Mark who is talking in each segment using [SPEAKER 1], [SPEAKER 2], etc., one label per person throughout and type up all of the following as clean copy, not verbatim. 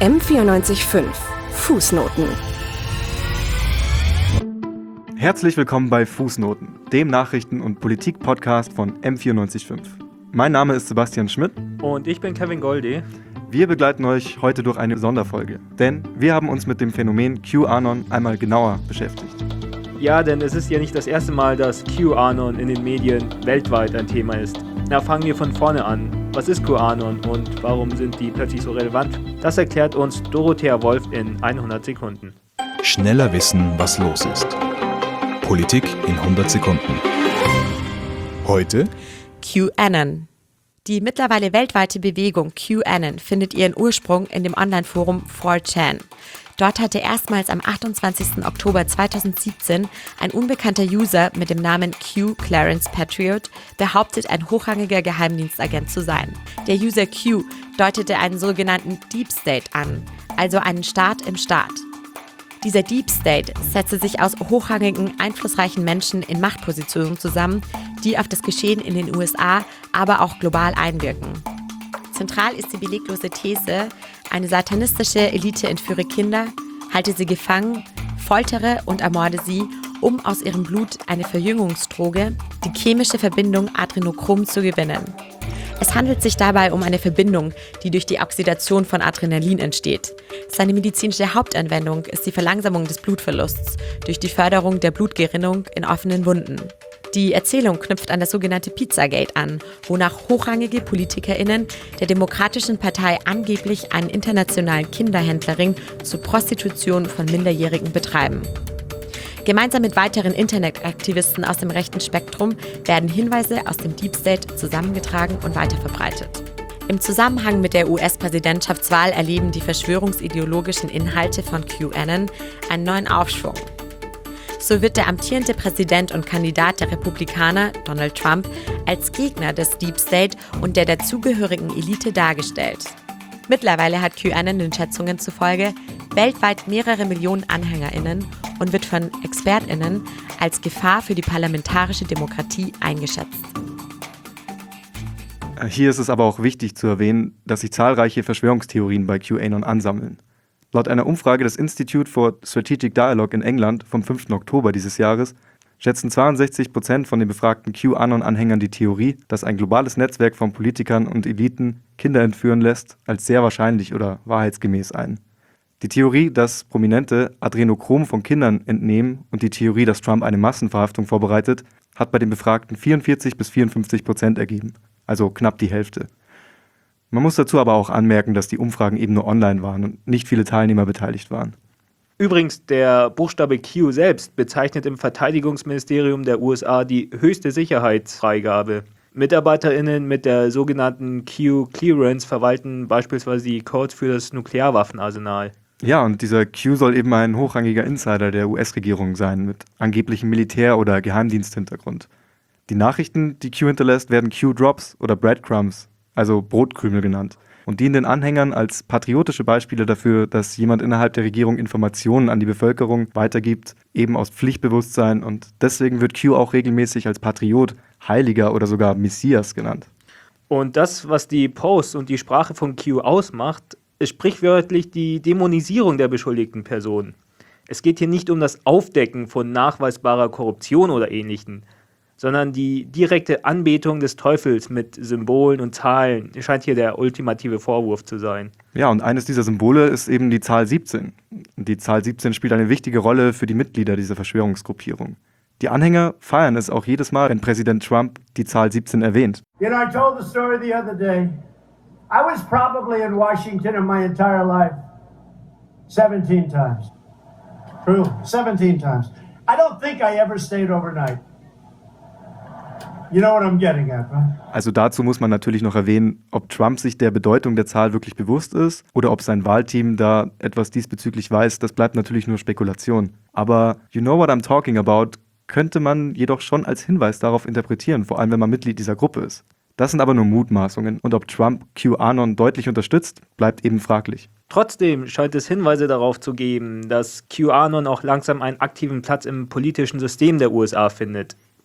[SPEAKER 1] M94.5 Fußnoten.
[SPEAKER 2] Herzlich willkommen bei Fußnoten, dem Nachrichten- und Politik-Podcast von M94.5. Mein Name ist Sebastian Schmidt.
[SPEAKER 3] Und ich bin Kevin Golde.
[SPEAKER 2] Wir begleiten euch heute durch eine Sonderfolge, denn wir haben uns mit dem Phänomen QAnon einmal genauer beschäftigt.
[SPEAKER 3] Ja, denn es ist ja nicht das erste Mal, dass QAnon in den Medien weltweit ein Thema ist. Na, fangen wir von vorne an. Was ist QAnon und warum sind die plötzlich so relevant? Das erklärt uns Dorothea Wolf in 100 Sekunden.
[SPEAKER 4] Schneller wissen, was los ist. Politik in 100 Sekunden. Heute
[SPEAKER 5] QAnon. Die mittlerweile weltweite Bewegung QAnon findet ihren Ursprung in dem Online-Forum 4chan. Dort hatte erstmals am 28. Oktober 2017 ein unbekannter User mit dem Namen Q Clarence Patriot behauptet, ein hochrangiger Geheimdienstagent zu sein. Der User Q deutete einen sogenannten Deep State an, also einen Staat im Staat. Dieser Deep State setzte sich aus hochrangigen, einflussreichen Menschen in Machtpositionen zusammen, die auf das Geschehen in den USA, aber auch global einwirken. Zentral ist die beleglose These, eine satanistische Elite entführe Kinder, halte sie gefangen, foltere und ermorde sie, um aus ihrem Blut eine Verjüngungsdroge, die chemische Verbindung Adrenochrom, zu gewinnen. Es handelt sich dabei um eine Verbindung, die durch die Oxidation von Adrenalin entsteht. Seine medizinische Hauptanwendung ist die Verlangsamung des Blutverlusts durch die Förderung der Blutgerinnung in offenen Wunden. Die Erzählung knüpft an das sogenannte Pizzagate an, wonach hochrangige PolitikerInnen der Demokratischen Partei angeblich einen internationalen Kinderhändlerring zur Prostitution von Minderjährigen betreiben. Gemeinsam mit weiteren Internetaktivisten aus dem rechten Spektrum werden Hinweise aus dem Deep State zusammengetragen und weiterverbreitet. Im Zusammenhang mit der US-Präsidentschaftswahl erleben die verschwörungsideologischen Inhalte von QAnon einen neuen Aufschwung. So wird der amtierende Präsident und Kandidat der Republikaner, Donald Trump, als Gegner des Deep State und der dazugehörigen Elite dargestellt. Mittlerweile hat QAnon den Schätzungen zufolge weltweit mehrere Millionen AnhängerInnen und wird von ExpertInnen als Gefahr für die parlamentarische Demokratie eingeschätzt.
[SPEAKER 2] Hier ist es aber auch wichtig zu erwähnen, dass sich zahlreiche Verschwörungstheorien bei QAnon ansammeln. Laut einer Umfrage des Institute for Strategic Dialogue in England vom 5. Oktober dieses Jahres schätzen 62% von den befragten QAnon-Anhängern die Theorie, dass ein globales Netzwerk von Politikern und Eliten Kinder entführen lässt, als sehr wahrscheinlich oder wahrheitsgemäß ein. Die Theorie, dass Prominente Adrenochrom von Kindern entnehmen, und die Theorie, dass Trump eine Massenverhaftung vorbereitet, hat bei den Befragten 44-54% ergeben, also knapp die Hälfte. Man muss dazu aber auch anmerken, dass die Umfragen eben nur online waren und nicht viele Teilnehmer beteiligt waren.
[SPEAKER 3] Übrigens, der Buchstabe Q selbst bezeichnet im Verteidigungsministerium der USA die höchste Sicherheitsfreigabe. MitarbeiterInnen mit der sogenannten Q-Clearance verwalten beispielsweise die Codes für das Nuklearwaffenarsenal.
[SPEAKER 2] Ja, und dieser Q soll eben ein hochrangiger Insider der US-Regierung sein, mit angeblichem Militär- oder Geheimdiensthintergrund. Die Nachrichten, die Q hinterlässt, werden Q-Drops oder Breadcrumbs, also Brotkrümel genannt, und dienen den Anhängern als patriotische Beispiele dafür, dass jemand innerhalb der Regierung Informationen an die Bevölkerung weitergibt, eben aus Pflichtbewusstsein, und deswegen wird Q auch regelmäßig als Patriot, Heiliger oder sogar Messias genannt.
[SPEAKER 3] Und das, was die Posts und die Sprache von Q ausmacht, ist sprichwörtlich die Dämonisierung der beschuldigten Person. Es geht hier nicht um das Aufdecken von nachweisbarer Korruption oder Ähnlichem, sondern die direkte Anbetung des Teufels mit Symbolen und Zahlen scheint hier der ultimative Vorwurf zu sein.
[SPEAKER 2] Ja, und eines dieser Symbole ist eben die Zahl 17. Die Zahl 17 spielt eine wichtige Rolle für die Mitglieder dieser Verschwörungsgruppierung. Die Anhänger feiern es auch jedes Mal, wenn Präsident Trump die Zahl 17 erwähnt.
[SPEAKER 6] You know, I told the story the other day. I was probably in Washington in my entire life 17 times. True, 17 times. I don't think I ever stayed overnight. You know what I'm getting at, right?
[SPEAKER 2] Also dazu muss man natürlich noch erwähnen, ob Trump sich der Bedeutung der Zahl wirklich bewusst ist oder ob sein Wahlteam da etwas diesbezüglich weiß, das bleibt natürlich nur Spekulation. Aber you know what I'm talking about könnte man jedoch schon als Hinweis darauf interpretieren, vor allem wenn man Mitglied dieser Gruppe ist. Das sind aber nur Mutmaßungen, und ob Trump QAnon deutlich unterstützt, bleibt eben fraglich.
[SPEAKER 3] Trotzdem scheint es Hinweise darauf zu geben, dass QAnon auch langsam einen aktiven Platz im politischen System der USA findet.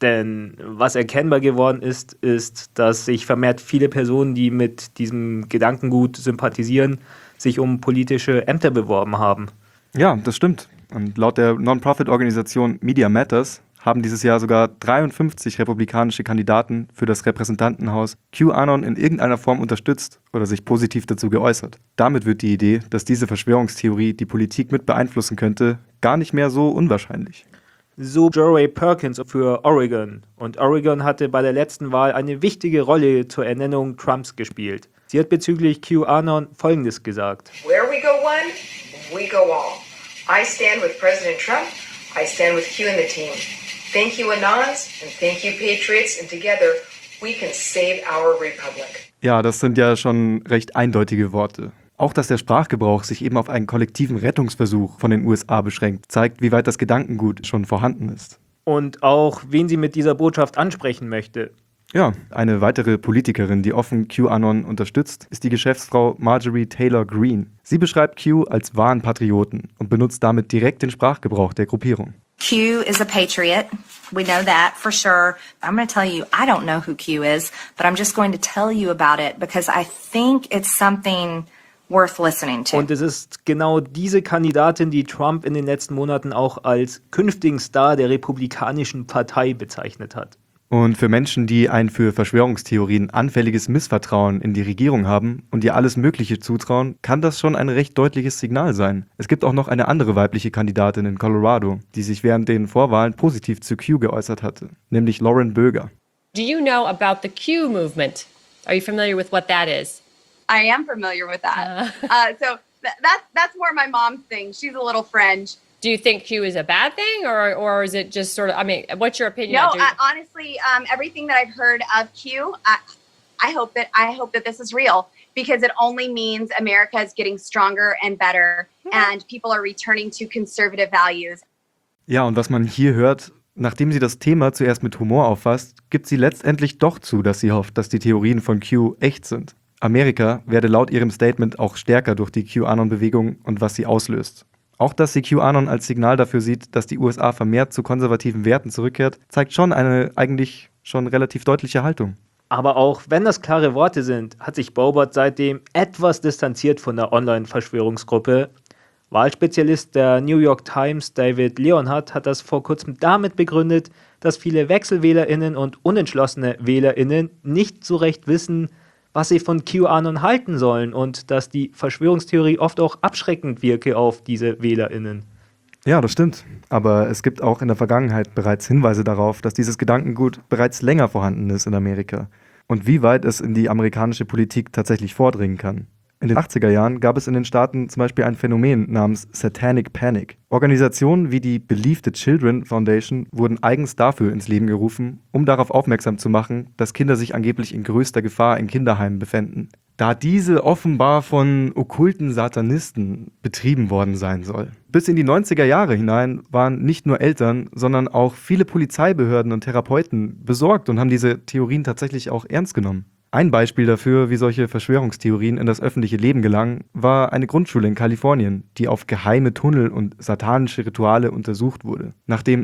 [SPEAKER 3] Denn was erkennbar geworden ist, dass sich vermehrt viele Personen, die mit diesem Gedankengut sympathisieren, sich um politische Ämter beworben haben.
[SPEAKER 2] Ja, das stimmt. Und laut der Non-Profit-Organisation Media Matters haben dieses Jahr sogar 53 republikanische Kandidaten für das Repräsentantenhaus QAnon in irgendeiner Form unterstützt oder sich positiv dazu geäußert. Damit wird die Idee, dass diese Verschwörungstheorie die Politik mit beeinflussen könnte, gar nicht mehr so unwahrscheinlich.
[SPEAKER 3] So Joy Perkins für Oregon. Und Oregon hatte bei der letzten Wahl eine wichtige Rolle zur Ernennung Trumps gespielt. Sie hat bezüglich QAnon Folgendes gesagt.
[SPEAKER 1] Where we go one, we go all. I stand with President Trump. I stand with Q and the team. Thank you, Anons, and thank you, Patriots, and together we can save our republic.
[SPEAKER 2] Ja, das sind ja schon recht eindeutige Worte. Auch dass der Sprachgebrauch sich eben auf einen kollektiven Rettungsversuch von den USA beschränkt, zeigt, wie weit das Gedankengut schon vorhanden ist.
[SPEAKER 3] Und auch, wen sie mit dieser Botschaft ansprechen möchte.
[SPEAKER 2] Ja, eine weitere Politikerin, die offen QAnon unterstützt, ist die Geschäftsfrau Marjorie Taylor Greene. Sie beschreibt Q als wahren Patrioten und benutzt damit direkt den Sprachgebrauch der Gruppierung.
[SPEAKER 7] Q is a patriot. We know that for sure. I'm going to tell you, I don't know who Q is, but I'm just going to tell you about it because I think it's something worth listening to.
[SPEAKER 3] Und es ist genau diese Kandidatin, die Trump in den letzten Monaten auch als künftigen Star der Republikanischen Partei bezeichnet hat.
[SPEAKER 2] Und für Menschen, die ein für Verschwörungstheorien anfälliges Missvertrauen in die Regierung haben und ihr alles Mögliche zutrauen, kann das schon ein recht deutliches Signal sein. Es gibt auch noch eine andere weibliche Kandidatin in Colorado, die sich während den Vorwahlen positiv zu Q geäußert hatte, nämlich Lauren Boebert.
[SPEAKER 8] Do you know about the Q movement? Are you familiar with what that is?
[SPEAKER 9] I am familiar with that. So that's more my mom's thing. She's a little French.
[SPEAKER 8] Do you think Q is a bad thing, or is it just sort of? I mean, what's your opinion?
[SPEAKER 9] No, honestly, everything that I've heard of Q, I hope that this is real because it only means America is getting stronger and better, and people are returning to conservative values.
[SPEAKER 2] Ja, und was man hier hört, nachdem sie das Thema zuerst mit Humor auffasst, gibt sie letztendlich doch zu, dass sie hofft, dass die Theorien von Q echt sind. Amerika werde laut ihrem Statement auch stärker durch die QAnon-Bewegung und was sie auslöst. Auch, dass sie QAnon als Signal dafür sieht, dass die USA vermehrt zu konservativen Werten zurückkehrt, zeigt schon eine eigentlich schon relativ deutliche Haltung.
[SPEAKER 3] Aber auch wenn das klare Worte sind, hat sich Boebert seitdem etwas distanziert von der Online-Verschwörungsgruppe. Wahlspezialist der New York Times David Leonhardt hat das vor kurzem damit begründet, dass viele WechselwählerInnen und unentschlossene WählerInnen nicht so recht wissen, was sie von QAnon halten sollen und dass die Verschwörungstheorie oft auch abschreckend wirke auf diese WählerInnen.
[SPEAKER 2] Ja, das stimmt. Aber es gibt auch in der Vergangenheit bereits Hinweise darauf, dass dieses Gedankengut bereits länger vorhanden ist in Amerika und wie weit es in die amerikanische Politik tatsächlich vordringen kann. In den 80er Jahren gab es in den Staaten zum Beispiel ein Phänomen namens Satanic Panic. Organisationen wie die Believe the Children Foundation wurden eigens dafür ins Leben gerufen, um darauf aufmerksam zu machen, dass Kinder sich angeblich in größter Gefahr in Kinderheimen befänden. Da diese offenbar von okkulten Satanisten betrieben worden sein soll. Bis in die 90er Jahre hinein waren nicht nur Eltern, sondern auch viele Polizeibehörden und Therapeuten besorgt und haben diese Theorien tatsächlich auch ernst genommen. Ein Beispiel dafür, wie solche Verschwörungstheorien in das öffentliche Leben gelangen, war eine Grundschule in Kalifornien, die auf geheime Tunnel und satanische Rituale untersucht wurde. Nachdem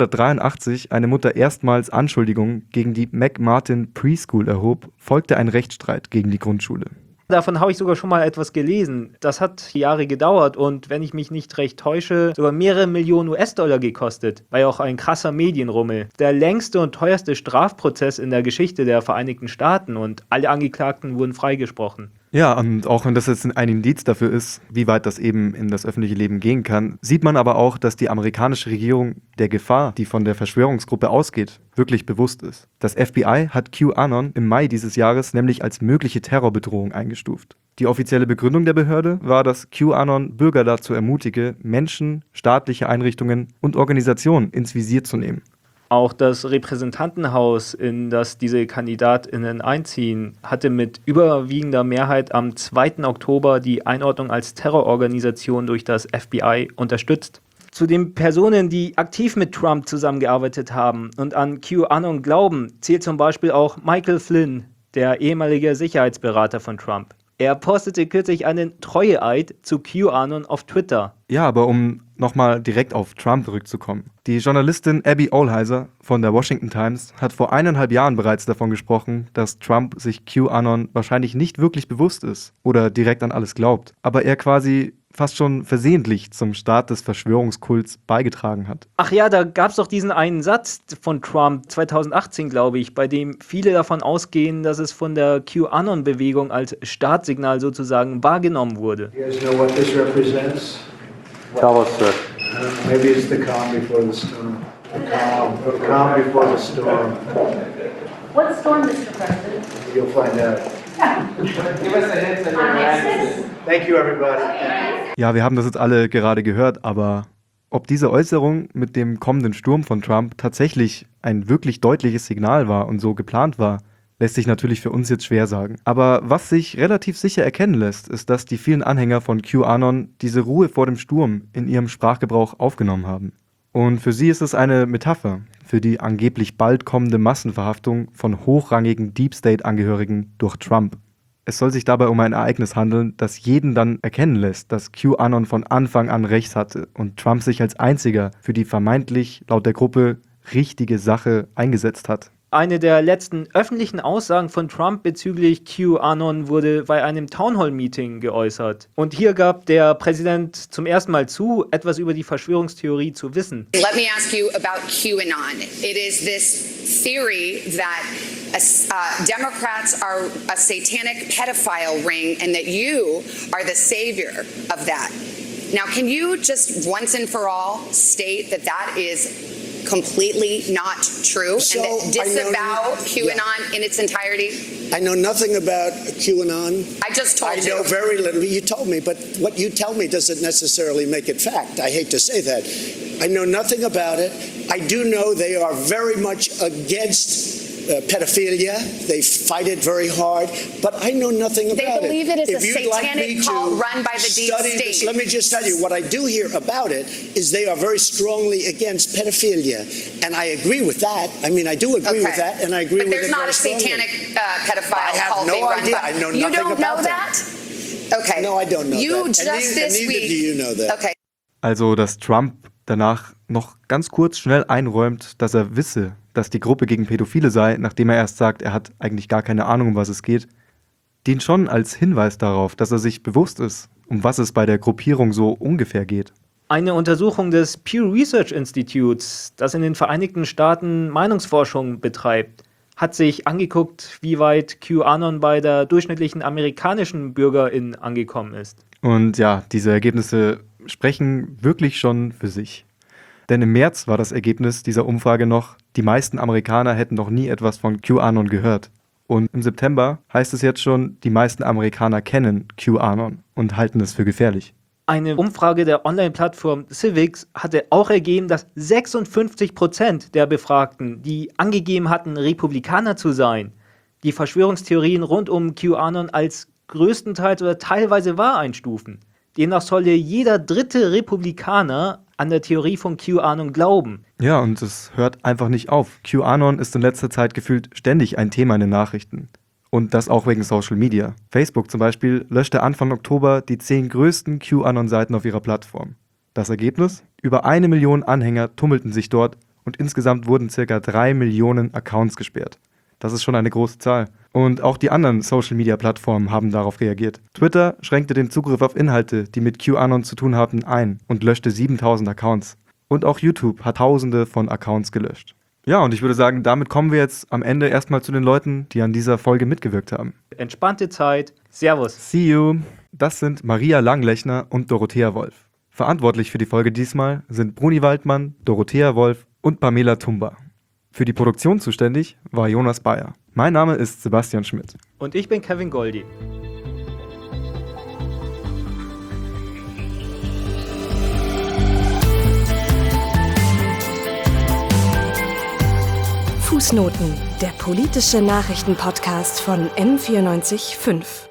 [SPEAKER 2] 1983 eine Mutter erstmals Anschuldigungen gegen die McMartin Preschool erhob, folgte ein Rechtsstreit gegen die Grundschule.
[SPEAKER 3] Davon habe ich sogar schon mal etwas gelesen. Das hat Jahre gedauert und, wenn ich mich nicht recht täusche, sogar mehrere Millionen US-Dollar gekostet. War ja auch ein krasser Medienrummel. Der längste und teuerste Strafprozess in der Geschichte der Vereinigten Staaten und alle Angeklagten wurden freigesprochen.
[SPEAKER 2] Ja, und auch wenn das jetzt ein Indiz dafür ist, wie weit das eben in das öffentliche Leben gehen kann, sieht man aber auch, dass die amerikanische Regierung der Gefahr, die von der Verschwörungsgruppe ausgeht, wirklich bewusst ist. Das FBI hat QAnon im Mai dieses Jahres nämlich als mögliche Terrorbedrohung eingestuft. Die offizielle Begründung der Behörde war, dass QAnon Bürger dazu ermutige, Menschen, staatliche Einrichtungen und Organisationen ins Visier zu nehmen.
[SPEAKER 3] Auch das Repräsentantenhaus, in das diese KandidatInnen einziehen, hatte mit überwiegender Mehrheit am 2. Oktober die Einordnung als Terrororganisation durch das FBI unterstützt. Zu den Personen, die aktiv mit Trump zusammengearbeitet haben und an QAnon glauben, zählt zum Beispiel auch Michael Flynn, der ehemalige Sicherheitsberater von Trump. Er postete kürzlich einen Treueeid zu QAnon auf Twitter.
[SPEAKER 2] Ja, aber um nochmal direkt auf Trump zurückzukommen. Die Journalistin Abby Ohlheiser von der Washington Times hat vor 1,5 Jahren bereits davon gesprochen, dass Trump sich QAnon wahrscheinlich nicht wirklich bewusst ist oder direkt an alles glaubt, aber er quasi fast schon versehentlich zum Start des Verschwörungskults beigetragen hat.
[SPEAKER 3] Ach ja, da gab es doch diesen einen Satz von Trump 2018, glaube ich, bei dem viele davon ausgehen, dass es von der QAnon-Bewegung als Startsignal sozusagen wahrgenommen wurde.
[SPEAKER 6] You guys know what this represents?
[SPEAKER 10] Tell us, sir.
[SPEAKER 6] Maybe it's the calm before the storm. The calm before the storm.
[SPEAKER 11] What storm, Mr. President?
[SPEAKER 6] You'll find out.
[SPEAKER 10] Give us a hint of your answers.
[SPEAKER 6] Thank you, everybody.
[SPEAKER 2] Ja, wir haben das jetzt alle gerade gehört, aber ob diese Äußerung mit dem kommenden Sturm von Trump tatsächlich ein wirklich deutliches Signal war und so geplant war, lässt sich natürlich für uns jetzt schwer sagen. Aber was sich relativ sicher erkennen lässt, ist, dass die vielen Anhänger von QAnon diese Ruhe vor dem Sturm in ihrem Sprachgebrauch aufgenommen haben. Und für sie ist es eine Metapher für die angeblich bald kommende Massenverhaftung von hochrangigen Deep State-Angehörigen durch Trump. Es soll sich dabei um ein Ereignis handeln, das jeden dann erkennen lässt, dass QAnon von Anfang an recht hatte und Trump sich als einziger für die vermeintlich, laut der Gruppe, richtige Sache eingesetzt hat.
[SPEAKER 3] Eine der letzten öffentlichen Aussagen von Trump bezüglich QAnon wurde bei einem Townhall-Meeting geäußert. Und hier gab der Präsident zum ersten Mal zu, etwas über die Verschwörungstheorie zu wissen.
[SPEAKER 12] Let me ask you about QAnon. It is this theory that Democrats are a satanic pedophile ring and that you are the savior of that. Now, can you just once and for all state that that is completely not true and that disavow QAnon in its entirety?
[SPEAKER 13] I know nothing about QAnon.
[SPEAKER 12] I just told you.
[SPEAKER 13] I know very little. You told me, but what you tell me doesn't necessarily make it fact. I hate to say that. I know nothing about it. I do know they are very much against pedophilia. They fight it very hard, but I know nothing about it.
[SPEAKER 12] They believe it is a satanic cult run by the deep state.
[SPEAKER 13] Let me just tell you, what I do hear about it is they are very strongly against pedophilia, and I agree with that. I mean, I do agree with that, and I agree with it very strongly.
[SPEAKER 12] But there's not a satanic pedophile cult
[SPEAKER 13] being run by.
[SPEAKER 12] I have no idea.
[SPEAKER 13] I know nothing about that.
[SPEAKER 12] You don't know that? Okay.
[SPEAKER 13] No, I don't know
[SPEAKER 12] you
[SPEAKER 13] that.
[SPEAKER 12] Just this
[SPEAKER 13] neither
[SPEAKER 12] week.
[SPEAKER 13] do you know that.
[SPEAKER 12] Okay.
[SPEAKER 2] Also, dass Trump danach noch ganz kurz schnell einräumt, dass er wisse, dass die Gruppe gegen Pädophile sei, nachdem er erst sagt, er hat eigentlich gar keine Ahnung, um was es geht, dient schon als Hinweis darauf, dass er sich bewusst ist, um was es bei der Gruppierung so ungefähr geht.
[SPEAKER 3] Eine Untersuchung des Pew Research Institutes, das in den Vereinigten Staaten Meinungsforschung betreibt, hat sich angeguckt, wie weit QAnon bei der durchschnittlichen amerikanischen Bürgerin angekommen ist.
[SPEAKER 2] Und ja, diese Ergebnisse sprechen wirklich schon für sich. Denn im März war das Ergebnis dieser Umfrage noch, die meisten Amerikaner hätten noch nie etwas von QAnon gehört. Und im September heißt es jetzt schon, die meisten Amerikaner kennen QAnon und halten es für gefährlich.
[SPEAKER 3] Eine Umfrage der Online-Plattform Civics hatte auch ergeben, dass 56% der Befragten, die angegeben hatten, Republikaner zu sein, die Verschwörungstheorien rund um QAnon als größtenteils oder teilweise wahr einstufen. Demnach solle jeder dritte Republikaner an der Theorie von QAnon glauben.
[SPEAKER 2] Ja, und es hört einfach nicht auf. QAnon ist in letzter Zeit gefühlt ständig ein Thema in den Nachrichten. Und das auch wegen Social Media. Facebook zum Beispiel löschte Anfang Oktober die 10 größten QAnon-Seiten auf ihrer Plattform. Das Ergebnis? Über 1 Million Anhänger tummelten sich dort und insgesamt wurden ca. 3 Millionen Accounts gesperrt. Das ist schon eine große Zahl. Und auch die anderen Social-Media-Plattformen haben darauf reagiert. Twitter schränkte den Zugriff auf Inhalte, die mit QAnon zu tun hatten, ein und löschte 7000 Accounts. Und auch YouTube hat Tausende von Accounts gelöscht. Ja, und ich würde sagen, damit kommen wir jetzt am Ende erstmal zu den Leuten, die an dieser Folge mitgewirkt haben.
[SPEAKER 3] Entspannte Zeit. Servus.
[SPEAKER 2] See you. Das sind Maria Langlechner und Dorothea Wolf. Verantwortlich für die Folge diesmal sind Bruni Waldmann, Dorothea Wolf und Pamela Tumba. Für die Produktion zuständig war Jonas Bayer. Mein Name ist Sebastian Schmidt.
[SPEAKER 3] Und ich bin Kevin Goldi.
[SPEAKER 14] Fußnoten, der politische Nachrichtenpodcast von M94.5.